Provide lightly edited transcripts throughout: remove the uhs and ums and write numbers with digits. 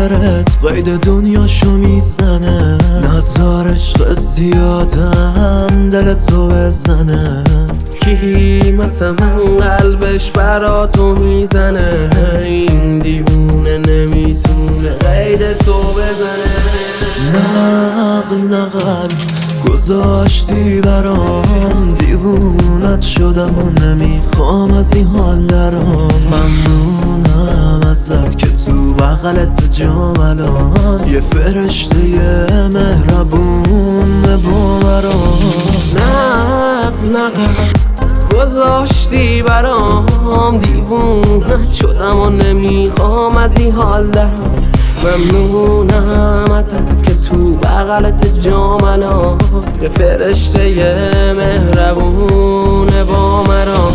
خاطرت قید دنیاشو میزنه، نظر عشق زیادم دلتو بزنه. کی مثل من قلبش براتو میزنه، این دیوونه نمیتونه قید تو بزنه. نقل گذاشتی برام، دیوونت شدم و نمیخوام از این حال درام. ممنونم ازت که تو بغلت جام الان یه فرشته مهربون باورام. نقل گذاشتی برام، دیوونت شدم و نمیخوام از این حال درام. ممنونم ازت که تو بغلت جام الان یه فرشته مهربون با مرام.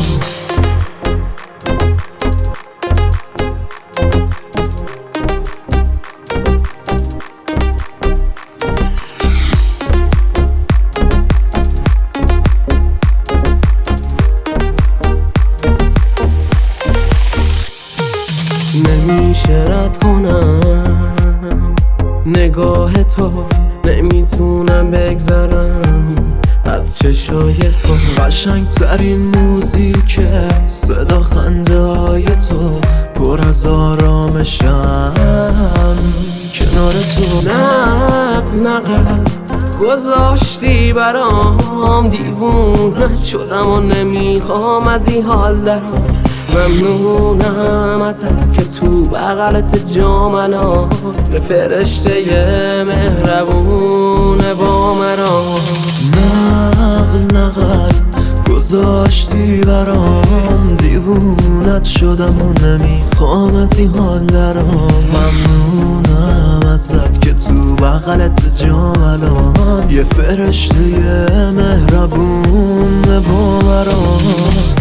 نمیشه رد کنم نگاه تو، نمیتونم بگذرم از چشای تو. قشنگ ترین موزیکه صدا خنده های تو، پر از آرامشم کنار تو. نقل گذاشتی برام، دیوونت شدم و نمیخوام از این حال درام. ممنونم ازت که تو بغلت جام الان یه فرشته مهربون با مرام. نقل گذاشتی برام، دیوونت شدم و نمیخوام از این حال درام. ممنونم ازت که تو بغلت جام الان یه فرشته مهربون با مرام.